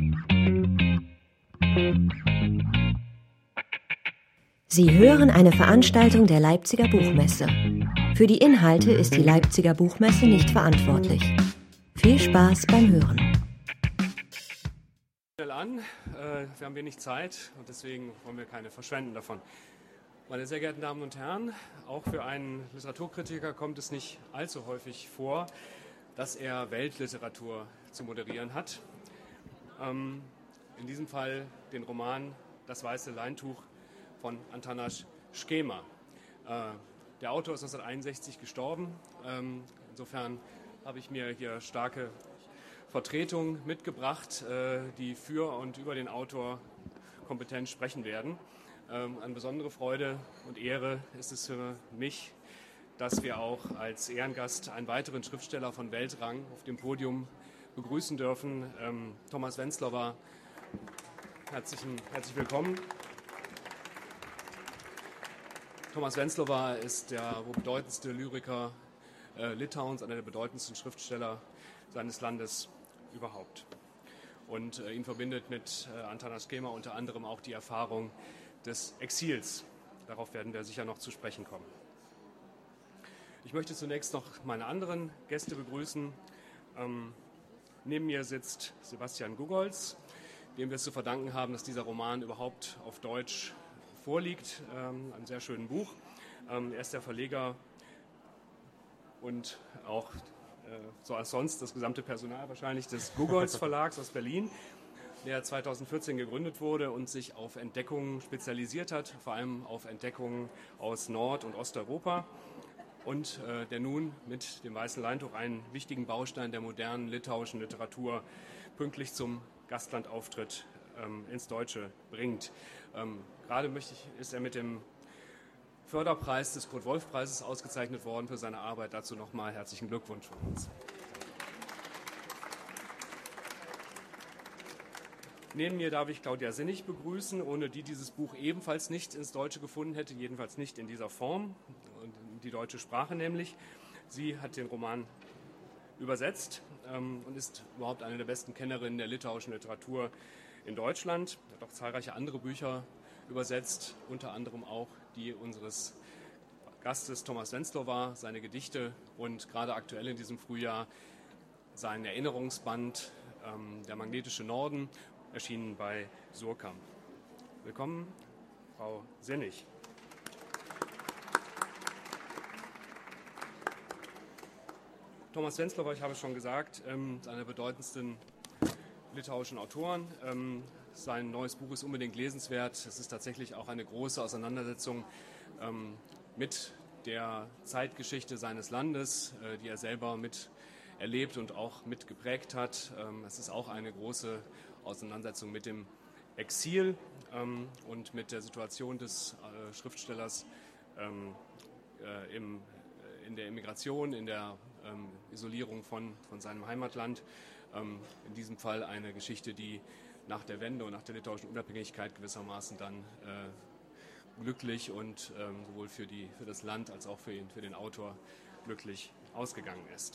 Sie hören eine Veranstaltung der Leipziger Buchmesse. Für die Inhalte ist die Leipziger Buchmesse nicht verantwortlich. Viel Spaß beim Hören. Wir haben wenig Zeit und deswegen wollen wir keine verschwenden davon. Meine sehr geehrten Damen und Herren, auch für einen Literaturkritiker kommt es nicht allzu häufig vor, dass er Weltliteratur zu moderieren hat. In diesem Fall den Roman Das weiße Leintuch von Atanas Szkema. Der Autor ist 1961 gestorben. Insofern habe ich mir hier starke Vertretungen mitgebracht, die für und über den Autor kompetent sprechen werden. Eine besondere Freude und Ehre ist es für mich, dass wir auch als Ehrengast einen weiteren Schriftsteller von Weltrang auf dem Podium begrüßen dürfen. Thomas Venclova, herzlich willkommen. Thomas Venclova ist der wohl bedeutendste Lyriker Litauens, einer der bedeutendsten Schriftsteller seines Landes überhaupt. Und ihn verbindet mit Atanas Szkema unter anderem auch die Erfahrung des Exils. Darauf werden wir sicher noch zu sprechen kommen. Ich möchte zunächst noch meine anderen Gäste begrüßen. Neben mir sitzt Sebastian Gugolz, dem wir es zu verdanken haben, dass dieser Roman überhaupt auf Deutsch vorliegt, einem sehr schönen Buch. Er ist der Verleger und auch so als sonst das gesamte Personal wahrscheinlich des Gugolz Verlags aus Berlin, der 2014 gegründet wurde und sich auf Entdeckungen spezialisiert hat, vor allem auf Entdeckungen aus Nord- und Osteuropa und der nun mit dem Weißen Leintuch einen wichtigen Baustein der modernen litauischen Literatur pünktlich zum Gastlandauftritt ins Deutsche bringt. Gerade ist er mit dem Förderpreis des Kurt-Wolf-Preises ausgezeichnet worden für seine Arbeit. Dazu nochmal herzlichen Glückwunsch von uns. Neben mir darf ich Claudia Sinnig begrüßen, ohne die dieses Buch ebenfalls nicht ins Deutsche gefunden hätte, jedenfalls nicht in dieser Form, die deutsche Sprache nämlich. Sie hat den Roman übersetzt und ist überhaupt eine der besten Kennerinnen der litauischen Literatur in Deutschland. Hat auch zahlreiche andere Bücher übersetzt, unter anderem auch die unseres Gastes Thomas Venclova, seine Gedichte und gerade aktuell in diesem Frühjahr sein Erinnerungsband Der magnetische Norden, erschienen bei Surkamp. Willkommen, Frau Sinnig. Thomas Venclova, ich habe es schon gesagt, ist einer der bedeutendsten litauischen Autoren. Sein neues Buch ist unbedingt lesenswert. Es ist tatsächlich auch eine große Auseinandersetzung mit der Zeitgeschichte seines Landes, die er selber mit erlebt und auch mit geprägt hat. Es ist auch eine große Auseinandersetzung mit dem Exil und mit der Situation des Schriftstellers in der Emigration, in der Isolierung von seinem Heimatland. In diesem Fall eine Geschichte, die nach der Wende und nach der litauischen Unabhängigkeit gewissermaßen dann glücklich und sowohl für das Land als auch für den Autor glücklich ausgegangen ist.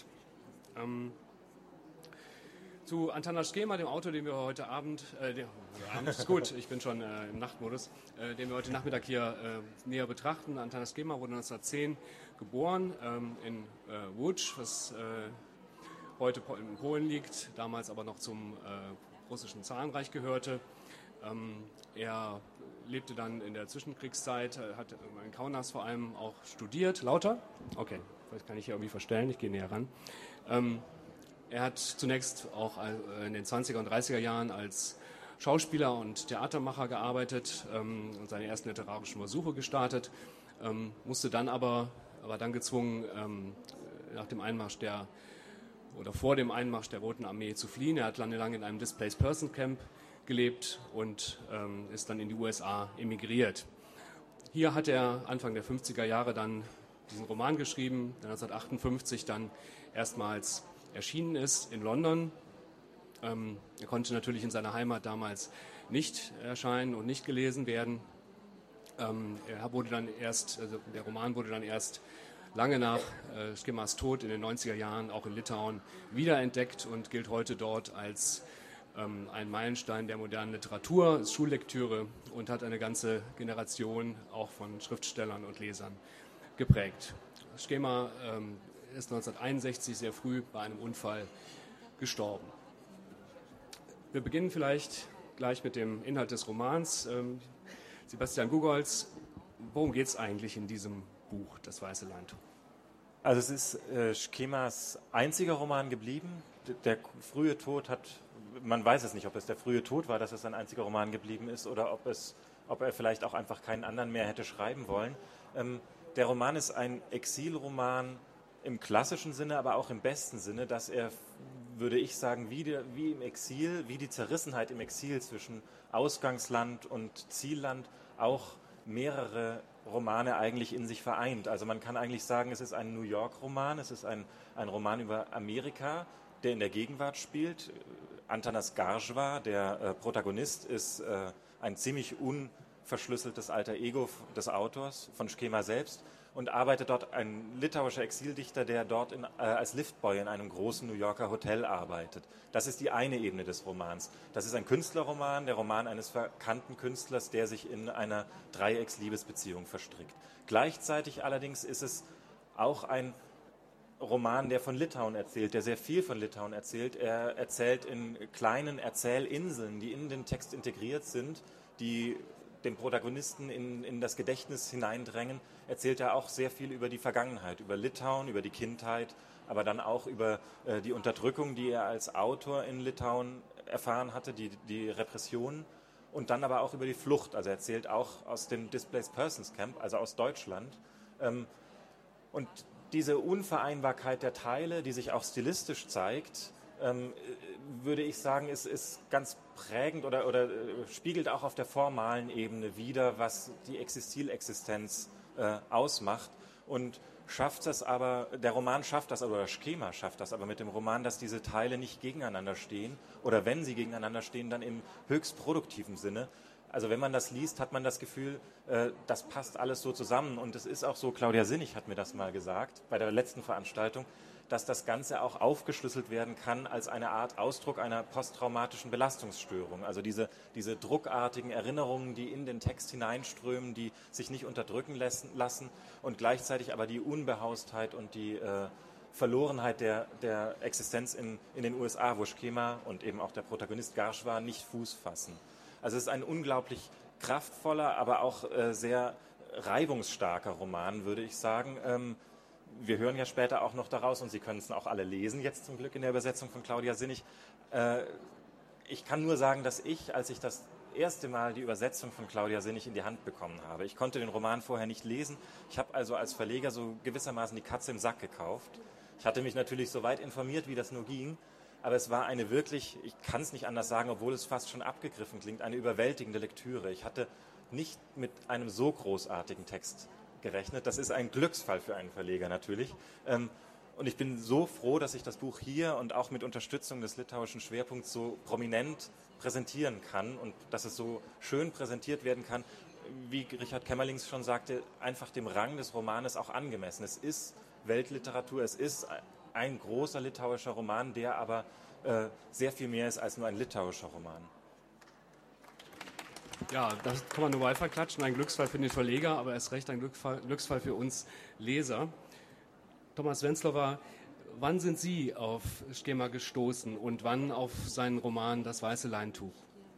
Zu Atanas Szkema, dem Autor, den wir heute Abend ist gut, ich bin schon im Nachtmodus, den wir heute Nachmittag hier näher betrachten. Atanas Szkema wurde 1910 geboren in Łódź, was heute in Polen liegt, damals aber noch zum russischen Zarenreich gehörte. Er lebte dann in der Zwischenkriegszeit, hat in Kaunas vor allem auch studiert. Lauter? Okay, vielleicht kann ich hier irgendwie verstellen, ich gehe näher ran. Er hat zunächst auch in den 20er und 30er Jahren als Schauspieler und Theatermacher gearbeitet und seine ersten literarischen Versuche gestartet, musste dann aber dann gezwungen, nach dem Einmarsch vor dem Einmarsch der Roten Armee zu fliehen. Er hat lange in einem Displaced Person Camp gelebt und ist dann in die USA emigriert. Hier hat er Anfang der 50er Jahre dann diesen Roman geschrieben, der 1958 dann erstmals erschienen ist in London. Er konnte natürlich in seiner Heimat damals nicht erscheinen und nicht gelesen werden. Der Roman wurde dann erst lange nach Szkemas Tod in den 90er Jahren auch in Litauen wiederentdeckt und gilt heute dort als ein Meilenstein der modernen Literatur, ist Schullektüre und hat eine ganze Generation auch von Schriftstellern und Lesern geprägt. Schkema ist 1961 sehr früh bei einem Unfall gestorben. Wir beginnen vielleicht gleich mit dem Inhalt des Romans. Sebastian Gugolz, worum geht es eigentlich in diesem Buch, Das weiße Leintuch? Also es ist Schkemas einziger Roman geblieben. Der frühe Tod hat, man weiß es nicht, ob es der frühe Tod war, dass es sein einziger Roman geblieben ist oder ob er vielleicht auch einfach keinen anderen mehr hätte schreiben wollen. Der Roman ist ein Exilroman im klassischen Sinne, aber auch im besten Sinne, dass er, würde ich sagen, wie im Exil, wie die Zerrissenheit im Exil zwischen Ausgangsland und Zielland auch mehrere Romane eigentlich in sich vereint. Also man kann eigentlich sagen, es ist ein New York-Roman, es ist ein Roman über Amerika, der in der Gegenwart spielt. Antanas Garjva, der Protagonist, ist ein ziemlich unverschlüsseltes alter Ego des Autors, von Schkema selbst, und arbeitet dort, ein litauischer Exildichter, der dort als Liftboy in einem großen New Yorker Hotel arbeitet. Das ist die eine Ebene des Romans. Das ist ein Künstlerroman, der Roman eines bekannten Künstlers, der sich in einer Dreiecksliebesbeziehung verstrickt. Gleichzeitig allerdings ist es auch ein Roman, der von Litauen erzählt, der sehr viel von Litauen erzählt. Er erzählt in kleinen Erzählinseln, die in den Text integriert sind, die den Protagonisten in das Gedächtnis hineindrängen, erzählt er auch sehr viel über die Vergangenheit, über Litauen, über die Kindheit, aber dann auch über die Unterdrückung, die er als Autor in Litauen erfahren hatte, die Repressionen, und dann aber auch über die Flucht. Also er erzählt auch aus dem Displaced Persons Camp, also aus Deutschland. Und diese Unvereinbarkeit der Teile, die sich auch stilistisch zeigt, würde ich sagen, ist ganz prägend oder spiegelt auch auf der formalen Ebene wider, was die Exilexistenz ausmacht, und schafft das aber, der Roman schafft das, oder Schkema schafft das aber mit dem Roman, dass diese Teile nicht gegeneinander stehen, oder wenn sie gegeneinander stehen, dann im höchst produktiven Sinne. Also wenn man das liest, hat man das Gefühl, das passt alles so zusammen, und es ist auch so, Claudia Sinnig hat mir das mal gesagt, bei der letzten Veranstaltung, dass das Ganze auch aufgeschlüsselt werden kann als eine Art Ausdruck einer posttraumatischen Belastungsstörung. Also diese druckartigen Erinnerungen, die in den Text hineinströmen, die sich nicht unterdrücken lassen, und gleichzeitig aber die Unbehaustheit und die Verlorenheit der Existenz in den USA, wo Schkema und eben auch der Protagonist Garjva nicht Fuß fassen. Also es ist ein unglaublich kraftvoller, aber auch sehr reibungsstarker Roman, würde ich sagen. Wir hören ja später auch noch daraus, und Sie können es auch alle lesen, jetzt zum Glück in der Übersetzung von Claudia Sinnig. Ich kann nur sagen, dass als ich das erste Mal die Übersetzung von Claudia Sinnig in die Hand bekommen habe, ich konnte den Roman vorher nicht lesen. Ich habe also als Verleger so gewissermaßen die Katze im Sack gekauft. Ich hatte mich natürlich so weit informiert, wie das nur ging, aber es war eine wirklich, ich kann es nicht anders sagen, obwohl es fast schon abgegriffen klingt, eine überwältigende Lektüre. Ich hatte nicht mit einem so großartigen Text gerechnet. Das ist ein Glücksfall für einen Verleger natürlich. Und ich bin so froh, dass ich das Buch hier und auch mit Unterstützung des litauischen Schwerpunkts so prominent präsentieren kann und dass es so schön präsentiert werden kann, wie Richard Kämmerlings schon sagte, einfach dem Rang des Romanes auch angemessen. Es ist Weltliteratur, es ist ein großer litauischer Roman, der aber sehr viel mehr ist als nur ein litauischer Roman. Ja, das kann man nur beifall klatschen. Ein Glücksfall für den Verleger, aber erst recht ein Glücksfall für uns Leser. Thomas Wenzlower, wann sind Sie auf Schkema gestoßen und wann auf seinen Roman Das weiße Leintuch?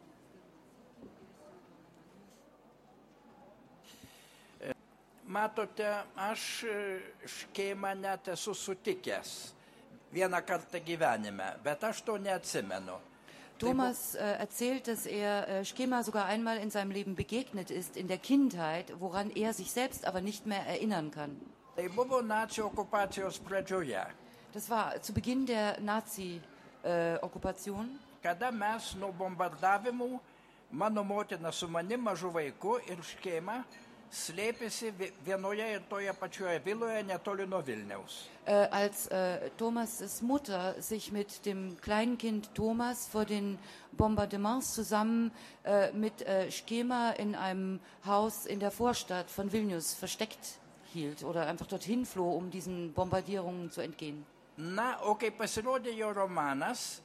Matote, aš Škėmą net esu sutikęs vieną kartą gyvenime, bet aš to neatsimenu. Thomas erzählt, dass er Schkema sogar einmal in seinem Leben begegnet ist, in der Kindheit, woran er sich selbst aber nicht mehr erinnern kann. Tai buvo nacių okupacijos pradžioje. Das war zu Beginn der Nazi-Okkupation. Kada mes nuo bombardavimų, mano motina su manim mažu vaiku ir Škėma slėpėsi vienoje ir toje pačioje viloje netoli nuo Vilniaus. Als Thomas' Mutter sich mit dem kleinen Kind Thomas vor den Bombardements zusammen mit Schkema in einem Haus in der Vorstadt von Vilnius versteckt hielt oder einfach dorthin floh, um diesen Bombardierungen zu entgehen. Na, o kai pasirodė jo romanas,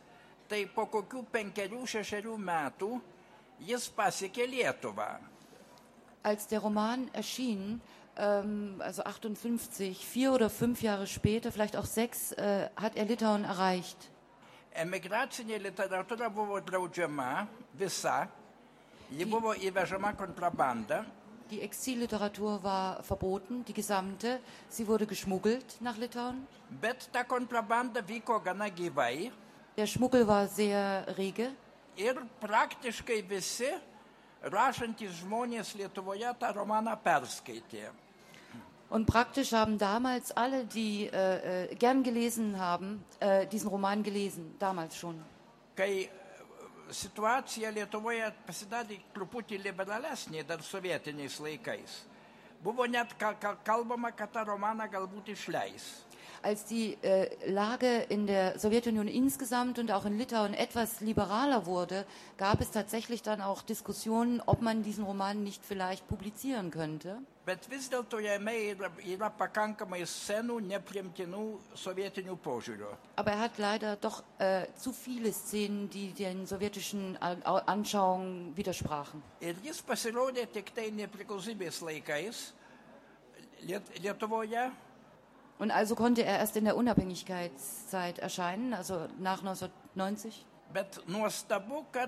tai po kokių 5-6 metų jis pasiekė Lietuvą. Als der Roman erschien, also 58, 4 oder 5 Jahre später, vielleicht auch 6, hat er Litauen erreicht. Emigracinė literatūra buvo draudžiama visa, ji buvo įvežama kontrabanda. Die Exilliteratur war verboten, die gesamte. Sie wurde geschmuggelt nach Litauen. Bet ta kontrabanda vyko gana gyvai. Der Schmuggel war sehr rege. Ir praktiškai visi rašantys žmonės Lietuvoje tą romaną perskaitė. Und praktisch haben damals alle, die gern gelesen haben, diesen Roman gelesen, damals schon. Kai situacija Lietuvoje pasidarė truputį liberalesnė dar sovietiniais laikais, buvo net kalbama, kad tą romaną galbūt išleis. Als die Lage in der Sowjetunion insgesamt und auch in Litauen etwas liberaler wurde, gab es tatsächlich dann auch Diskussionen, ob man diesen Roman nicht vielleicht publizieren könnte. Bet vis dėlto jame yra pakankamai scenų nepriimtinų sovietinių požiūrių. Aber er hat leider doch zu viele Szenen, die den sowjetischen Anschauungen widersprachen. Ir jis pasirodė tik tai nepriklausomybės laikais Lietuvoje. Und also konnte er erst in der Unabhängigkeitszeit erscheinen, also nach 1990. Bet nuostabu, kad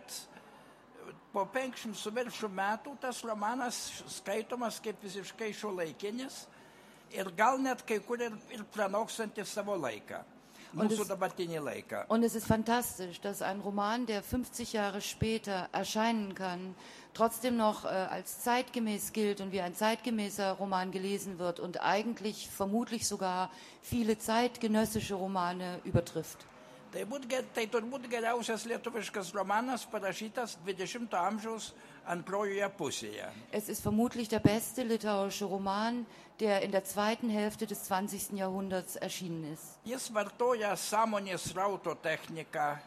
po 50 su viršų metų tas romanas skaitomas kaip visiškai šiuolaikinis ir gal net kai kur ir pranokstantis savo laiką, mūsų dabartinį laiką. Und es ist fantastisch, dass ein Roman, der 50 Jahre später erscheinen kann, trotzdem noch als zeitgemäß gilt und wie ein zeitgemäßer Roman gelesen wird und eigentlich vermutlich sogar viele zeitgenössische Romane übertrifft. Tai turbūt geriausias lietuviškas romanas parašytas 20. amžiaus antrojoje pusėje. Es ist vermutlich der beste litauische Roman, der in der zweiten Hälfte des 20. Jahrhunderts erschienen ist. Jis vartoja sąmonės rauto techniką.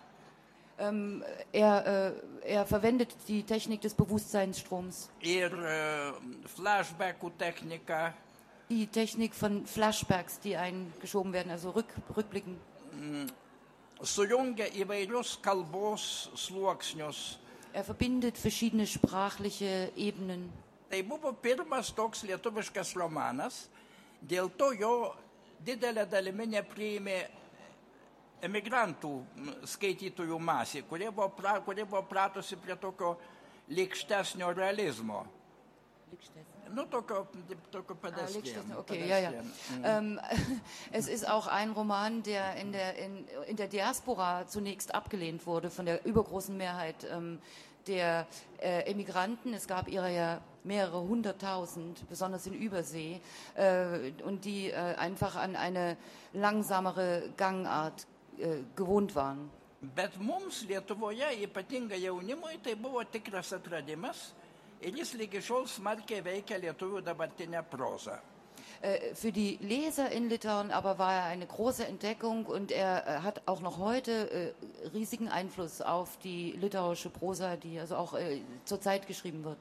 Er verwendet die Technik des Bewusstseinsstroms. Ir Flashbackų techniką. Die Technik von Flashbacks, die eingeschoben werden, also Rückblicken. Sujungia įvairius kalbos sluoksnius. Er verbindet verschiedene sprachliche Ebenen. Tai buvo pirmas toks lietuviškas romanas, dėl to jo didelė dalimi nepriėmė emigrantų skaitytojų masė, kurie buvo pratusi prie tokio lėkštesnio realizmo. No, tokio Pedestrian. Okay, ja. Es ist auch ein Roman, der in der Diaspora zunächst abgelehnt wurde von der übergroßen Mehrheit der Emigranten. Es gab ihrer ja mehrere 100.000, besonders in Übersee, und die einfach an eine langsamere Gangart gewohnt waren. Bet mums Lietuvoje, ypatingai jaunimui, tai buvo tikras atradimas. Ir jis lygi šiol smarkiai veikia lietuvių dabartinę prozą. Für die Leser in Litauen aber war er eine große Entdeckung und er hat auch noch heute riesigen Einfluss auf die litauische Prosa, die also auch zur Zeit geschrieben wird.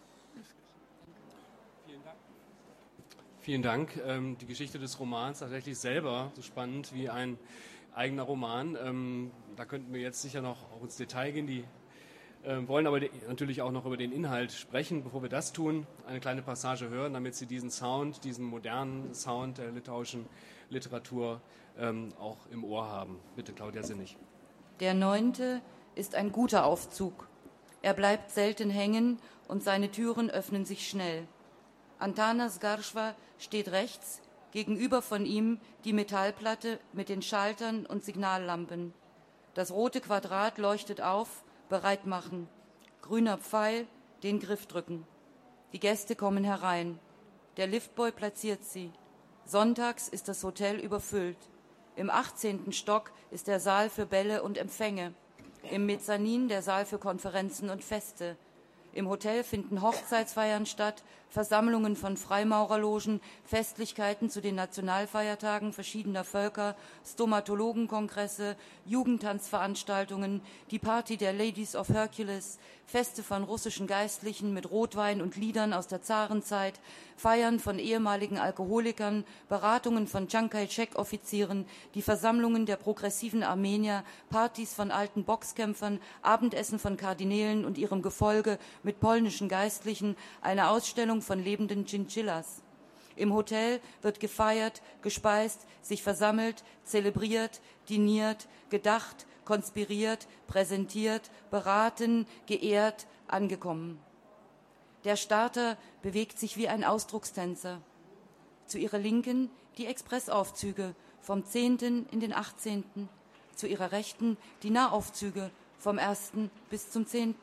Vielen Dank. Die Geschichte des Romans tatsächlich selber so spannend wie ein eigener Roman. Da könnten wir jetzt sicher noch auch ins Detail gehen. Wollen aber natürlich auch noch über den Inhalt sprechen. Bevor wir das tun, eine kleine Passage hören, damit Sie diesen Sound, diesen modernen Sound der litauischen Literatur auch im Ohr haben. Bitte, Claudia Sinnig. Der 9. ist ein guter Aufzug. Er bleibt selten hängen und seine Türen öffnen sich schnell. Antanas Garšva steht rechts, gegenüber von ihm die Metallplatte mit den Schaltern und Signallampen. Das rote Quadrat leuchtet auf, bereit machen. Grüner Pfeil, den Griff drücken. Die Gäste kommen herein. Der Liftboy platziert sie. Sonntags ist das Hotel überfüllt. Im 18. Stock ist der Saal für Bälle und Empfänge. Im Mezzanin der Saal für Konferenzen und Feste. Im Hotel finden Hochzeitsfeiern statt, Versammlungen von Freimaurerlogen, Festlichkeiten zu den Nationalfeiertagen verschiedener Völker, Stomatologenkongresse, Jugendtanzveranstaltungen, die Party der Ladies of Hercules, Feste von russischen Geistlichen mit Rotwein und Liedern aus der Zarenzeit, Feiern von ehemaligen Alkoholikern, Beratungen von Chiang Kai-shek-Offizieren, die Versammlungen der progressiven Armenier, Partys von alten Boxkämpfern, Abendessen von Kardinälen und ihrem Gefolge mit polnischen Geistlichen, eine Ausstellung von lebenden Chinchillas. Im Hotel wird gefeiert, gespeist, sich versammelt, zelebriert, diniert, gedacht, konspiriert, präsentiert, beraten, geehrt, angekommen. Der Starter bewegt sich wie ein Ausdruckstänzer. Zu ihrer Linken die Expressaufzüge vom 10. in den 18. Zu ihrer Rechten die Nahaufzüge vom 1. bis zum 10.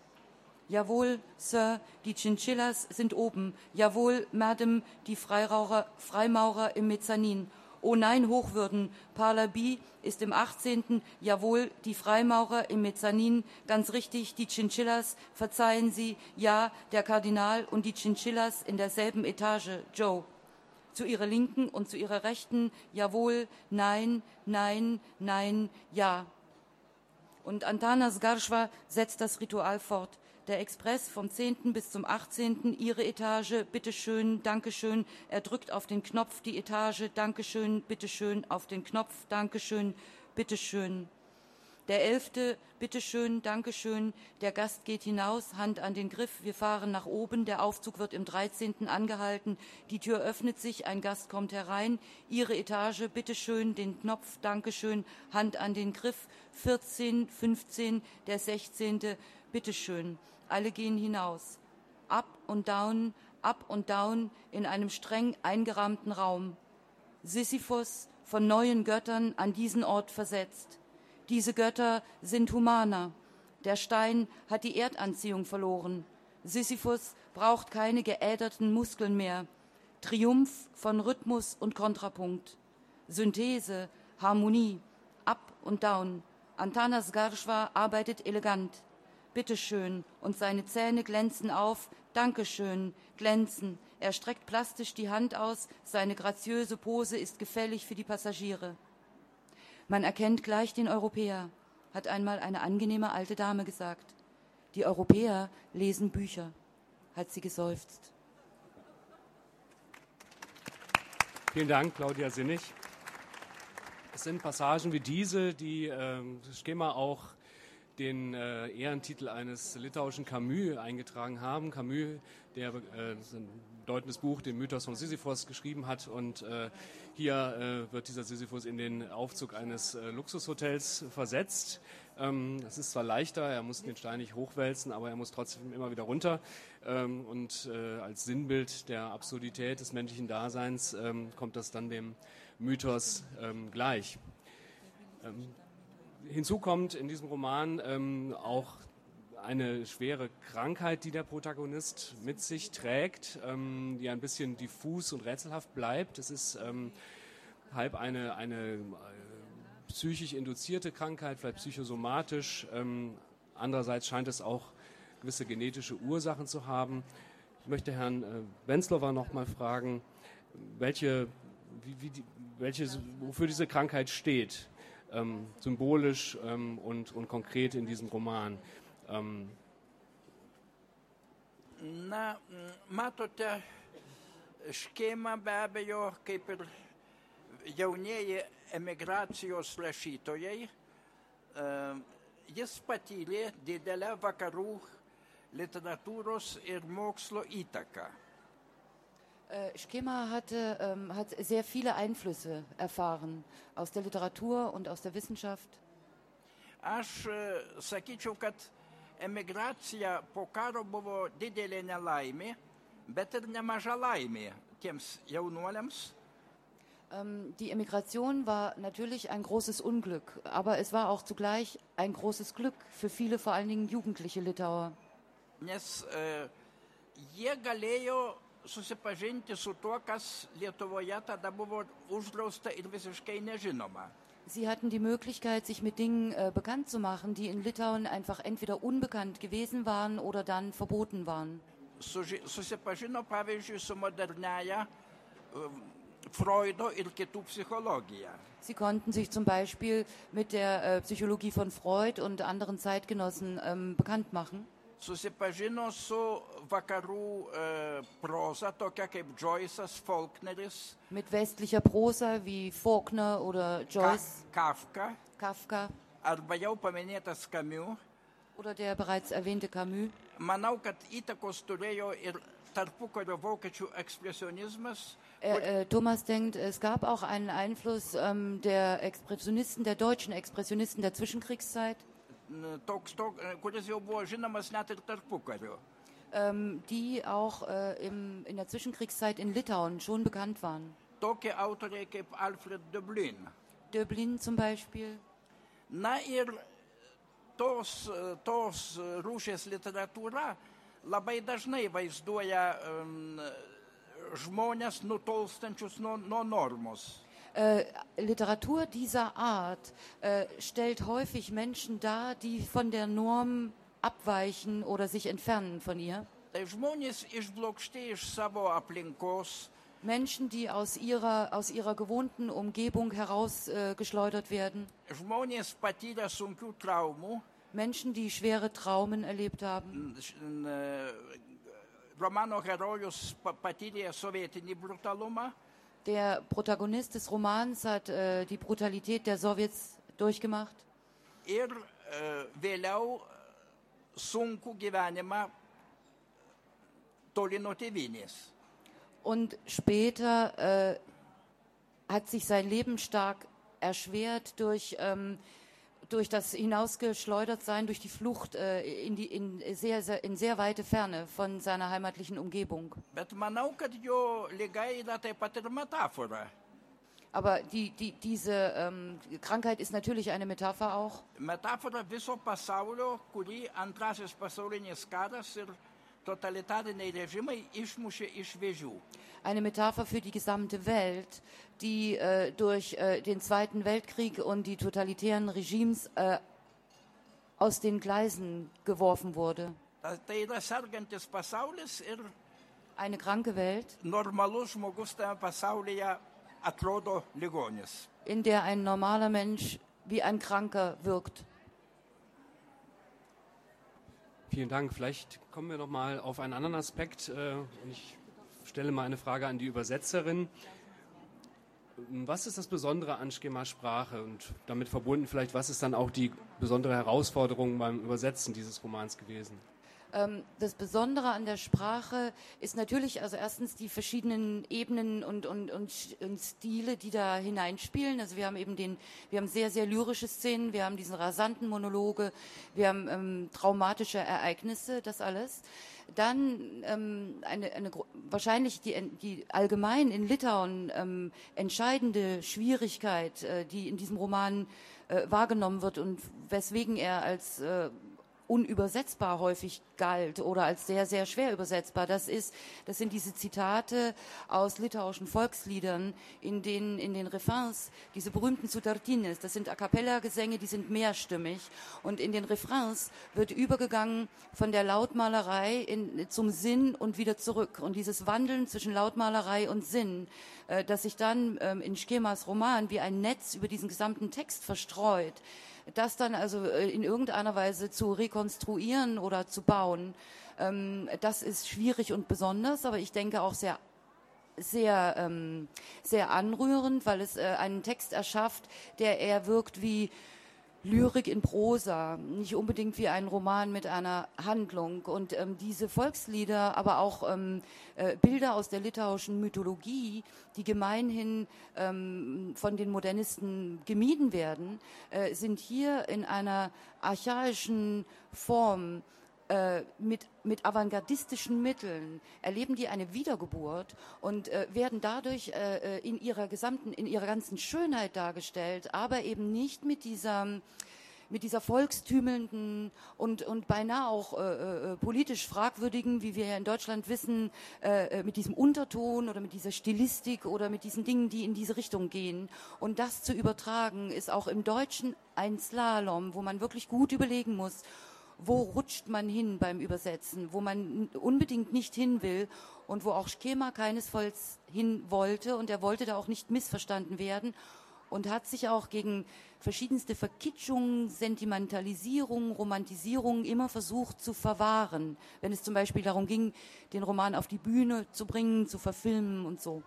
Jawohl, Sir, die Chinchillas sind oben. Jawohl, Madame, die Freimaurer im Mezzanin. Oh nein, Hochwürden, Parlabi ist im 18. Jawohl, die Freimaurer im Mezzanin. Ganz richtig, die Chinchillas, verzeihen Sie. Ja, der Kardinal und die Chinchillas in derselben Etage. Joe. Zu ihrer Linken und zu ihrer Rechten. Jawohl, nein, nein, nein, ja. Und Antanas Garshwa setzt das Ritual fort. Der Express vom 10. bis zum 18. Ihre Etage, bitteschön, Dankeschön. Er drückt auf den Knopf die Etage, Dankeschön, bitteschön, auf den Knopf, Dankeschön, bitteschön. Der 11. Bitteschön, Dankeschön. Der Gast geht hinaus, Hand an den Griff. Wir fahren nach oben. Der Aufzug wird im 13. angehalten. Die Tür öffnet sich, ein Gast kommt herein. Ihre Etage, bitteschön, den Knopf, Dankeschön, Hand an den Griff. 14, 15, der 16. Bitteschön. Alle gehen hinaus. Up und down in einem streng eingerahmten Raum. Sisyphos, von neuen Göttern an diesen Ort versetzt. Diese Götter sind humaner. Der Stein hat die Erdanziehung verloren. Sisyphos braucht keine geäderten Muskeln mehr. Triumph von Rhythmus und Kontrapunkt. Synthese, Harmonie, up und down. Antanas Garshwa arbeitet elegant. Bitteschön, und seine Zähne glänzen auf. Dankeschön, glänzen. Er streckt plastisch die Hand aus. Seine graziöse Pose ist gefällig für die Passagiere. Man erkennt gleich den Europäer, hat einmal eine angenehme alte Dame gesagt. Die Europäer lesen Bücher, hat sie geseufzt. Vielen Dank, Claudia Sinnig. Es sind Passagen wie diese, die Škėma auch den Ehrentitel eines litauischen Camus eingetragen haben. Camus, der ein bedeutendes Buch, den Mythos von Sisyphos, geschrieben hat. Und hier wird dieser Sisyphos in den Aufzug eines Luxushotels versetzt. Es ist zwar leichter, er muss den Stein nicht hochwälzen, aber er muss trotzdem immer wieder runter. Und als Sinnbild der Absurdität des menschlichen Daseins kommt das dann dem Mythos gleich. Hinzu kommt in diesem Roman auch eine schwere Krankheit, die der Protagonist mit sich trägt, die ein bisschen diffus und rätselhaft bleibt. Es ist halb eine psychisch induzierte Krankheit, vielleicht psychosomatisch. Andererseits scheint es auch gewisse genetische Ursachen zu haben. Ich möchte Herrn Wenzlower noch mal fragen, wofür diese Krankheit steht. Symbolisch und konkret in diesem Roman. Na, matote, Škėma be abejo, kaip ir jaunieji emigracijos rašytojai, jis patyrė didelę vakarų literatūros ir mokslo įtaką. Škėma hat sehr viele Einflüsse erfahren aus der Literatur und aus der Wissenschaft. Aš sakyčiau, kad emigracija po karo buvo didelė nelaimė, bet ir nemaža laimė tiems jaunuoliams. Die Emigration war natürlich ein großes Unglück, aber es war auch zugleich ein großes Glück für viele, vor allen Dingen jugendliche Litauer. Nes jie galėjo susipažinti su tuo, kas Lietuvoje tada buvo uždrausta ir visiškai nežinoma. Sie hatten die Möglichkeit, sich mit Dingen bekannt zu machen, die in Litauen einfach entweder unbekannt gewesen waren oder dann verboten waren. Susipažino, pavyzdžiui, su moderniaja Freudo ir kitų psichologija. Sie konnten sich zum Beispiel mit der Psychologie von Freud und anderen Zeitgenossen bekannt machen. Susipažino su vakarų proza, tokia kaip Joyce'as, Faulkneris, Mit westlicher Prosa wie Faulkner oder Joyce, Kafka arba jau paminėtas Camus. oder der bereits erwähnte Camus. Manau, kad įtakos turėjo ir tarpukario vokiečių ekspresionizmas. Thomas denkt, es gab auch einen Einfluss der Expressionisten, der deutschen Expressionisten der Zwischenkriegszeit, Kuris jau buvo žinomas net ir tarpukariu. die auch in der Zwischenkriegszeit in Litauen schon bekannt waren. Tokie autoriai kaip Alfred Döblin. Döblin zum Beispiel. Na ir tos rūšies literatūra labai dažnai vaizduoja žmonės nutolstančius nuo normos. Literatur dieser Art stellt häufig Menschen dar, die von der Norm abweichen oder sich entfernen von ihr. Tai žmonės išblokšti iš savo aplinkos, Menschen, die aus ihrer gewohnten Umgebung herausgeschleudert werden. žmonės patyrę sunkių traumų. Menschen, die schwere Traumen erlebt haben. Romano herojus patyrė sovietinį brutalumą. Der Protagonist des Romans hat die Brutalität der Sowjets durchgemacht. Ir vėliau sunkų gyvenimą toli nuo tėvynės. Und später hat sich sein Leben stark erschwert durch das Hinausgeschleudertsein, durch die Flucht in sehr weite Ferne von seiner heimatlichen Umgebung. Bet manau, kad jo liga yra taip pat ir metafora. Aber diese Krankheit ist natürlich eine Metapher auch. Metafora viso pasaulio, kurį antrasis pasaulinis karas ir totalitariniai režimai išmušė iš vėžių. Eine Metapher für die gesamte Welt, die durch den Zweiten Weltkrieg und die totalitären Regimes aus den Gleisen geworfen wurde. Tai yra sergantis pasaulis ir Eine kranke Welt, normalus žmogus tame pasaulyje atrodo ligonis. in der ein normaler Mensch wie ein Kranker wirkt. Vielen Dank. Vielleicht kommen wir noch mal auf einen anderen Aspekt. Und ich stelle mal eine Frage an die Übersetzerin. Was ist das Besondere an Schkemas-Sprache? Und damit verbunden vielleicht, was ist dann auch die besondere Herausforderung beim Übersetzen dieses Romans gewesen? Das Besondere an der Sprache ist natürlich also erstens die verschiedenen Ebenen und Stile, die da hineinspielen. Also wir haben sehr, sehr lyrische Szenen, wir haben diesen rasanten Monologe, wir haben traumatische Ereignisse, das alles. Dann wahrscheinlich die allgemein in Litauen entscheidende Schwierigkeit, die in diesem Roman wahrgenommen wird und weswegen er als unübersetzbar häufig galt oder als sehr, sehr schwer übersetzbar. Das sind diese Zitate aus litauischen Volksliedern, in den Refrains, diese berühmten Sutartines, das sind A-cappella-Gesänge, die sind mehrstimmig. Und in den Refrains wird übergegangen von der Lautmalerei zum Sinn und wieder zurück. Und dieses Wandeln zwischen Lautmalerei und Sinn, das sich dann in Schkemas Roman wie ein Netz über diesen gesamten Text verstreut, das dann also in irgendeiner Weise zu rekonstruieren oder zu bauen, das ist schwierig und besonders, aber ich denke auch sehr, sehr, sehr anrührend, weil es einen Text erschafft, der eher wirkt wie Lyrik in Prosa, nicht unbedingt wie ein Roman mit einer Handlung. Und diese Volkslieder, aber auch Bilder aus der litauischen Mythologie, die gemeinhin von den Modernisten gemieden werden, sind hier in einer archaischen Form mit avantgardistischen Mitteln erleben die eine Wiedergeburt und werden dadurch in ihrer ganzen Schönheit dargestellt, aber eben nicht mit dieser mit dieser volkstümelnden und beinahe auch politisch fragwürdigen, wie wir ja in Deutschland wissen, mit diesem Unterton oder mit dieser Stilistik oder mit diesen Dingen, die in diese Richtung gehen. Und das zu übertragen, ist auch im Deutschen ein Slalom, wo man wirklich gut überlegen muss, wo rutscht man hin beim Übersetzen, wo man unbedingt nicht hin will und wo auch Schkema keinesfalls hin wollte. Und er wollte da auch nicht missverstanden werden. Und hat sich auch gegen verschiedenste Verkitschungen, Sentimentalisierungen, Romantisierungen immer versucht zu verwahren, wenn es zum Beispiel darum ging, den Roman auf die Bühne zu bringen, zu verfilmen und so.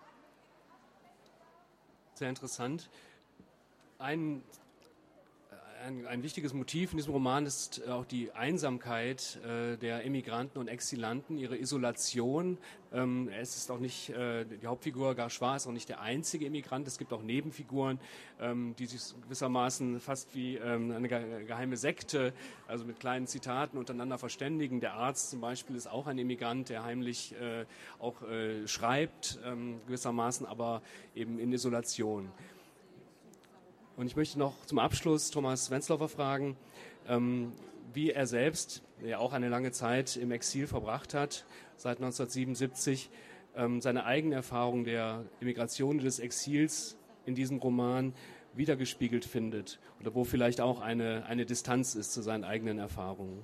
Sehr interessant. Ein wichtiges Motiv in diesem Roman ist auch die Einsamkeit der Emigranten und Exilanten, ihre Isolation. Es ist auch nicht, die Hauptfigur Garchois ist auch nicht der einzige Emigrant. Es gibt auch Nebenfiguren, die sich gewissermaßen fast wie eine geheime Sekte, also mit kleinen Zitaten untereinander verständigen. Der Arzt zum Beispiel ist auch ein Emigrant, der heimlich auch schreibt, gewissermaßen, aber eben in Isolation. Und ich möchte noch zum Abschluss Thomas Wenzlafer fragen, wie er selbst, der auch eine lange Zeit im Exil verbracht hat, seit 1977, seine eigene Erfahrung der Emigration des Exils in diesem Roman wiedergespiegelt findet oder wo vielleicht auch eine Distanz ist zu seinen eigenen Erfahrungen.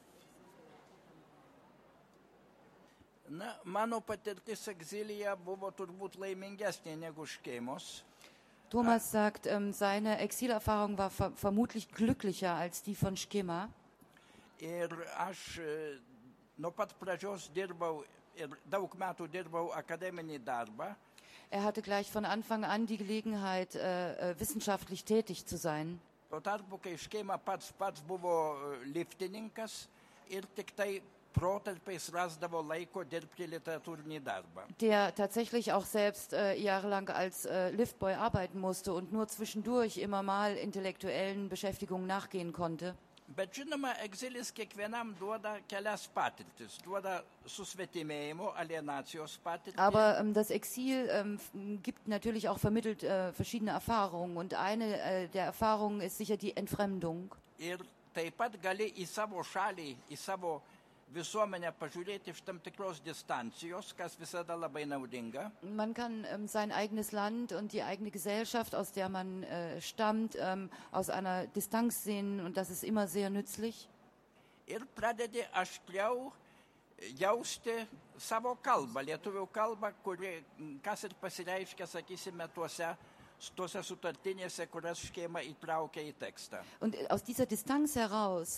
Mano patirtis egzilyje buvo turbūt laimingesnė negu Škėmos. Thomas sagt, seine Exilerfahrung war vermutlich glücklicher als die von Schkema. Ir aš nuo pat pradžios dirbau ir daug metų dirbau akademinį darbą. Er hatte gleich von Anfang an die Gelegenheit, wissenschaftlich tätig zu sein. Tuo tarpu, kai Škėma pats buvo liftininkas ir tik tai protarpiais rasdavo laiko dirbti literatūrinį darbą. Der tatsächlich auch selbst jahrelang als Liftboy arbeiten musste und nur zwischendurch immer mal intellektuellen Beschäftigungen nachgehen konnte. Bet žinoma, egzilis kiekvienam duoda kelias patirtis, duoda susvetimėjimo, alienacijos patirtis. Aber das Exil gibt natürlich auch vermittelt verschiedene Erfahrungen und eine der Erfahrungen ist sicher die Entfremdung. Ir taip pat gali į savo šalį, į savo visuomenę pažiūrėti iš tam tikros distancijos, kas visada labai naudinga. Man kann sein eigenes Land und die eigene Gesellschaft, aus der man stammt, aus einer Distanz sehen und das ist immer sehr nützlich. Ir pradedi aštriau jausti savo kalbą, lietuvių kalbą, kuri kas ir pasireiškia, sakysime, tuose sutartinėse, kurias Škėma įtraukia į tekstą. Und aus dieser Distanz heraus,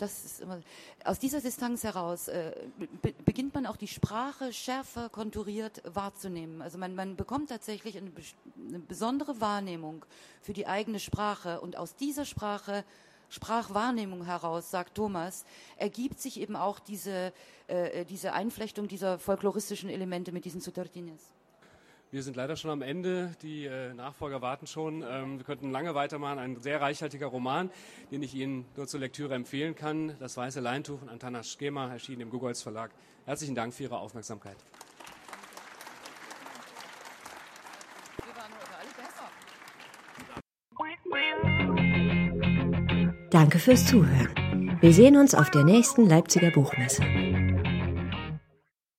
beginnt man auch die Sprache schärfer konturiert wahrzunehmen. Also man bekommt tatsächlich eine besondere Wahrnehmung für die eigene Sprache und aus dieser Sprachwahrnehmung heraus, sagt Thomas, ergibt sich eben auch diese Einflechtung dieser folkloristischen Elemente mit diesen Sutartines. Wir sind leider schon am Ende, die Nachfolger warten schon. Wir könnten lange weitermachen, ein sehr reichhaltiger Roman, den ich Ihnen nur zur Lektüre empfehlen kann. Das Weiße Leintuch von Antanas Škėma, erschienen im Gogolz Verlag. Herzlichen Dank für Ihre Aufmerksamkeit. Wir waren heute alle besser. Danke fürs Zuhören. Wir sehen uns auf der nächsten Leipziger Buchmesse.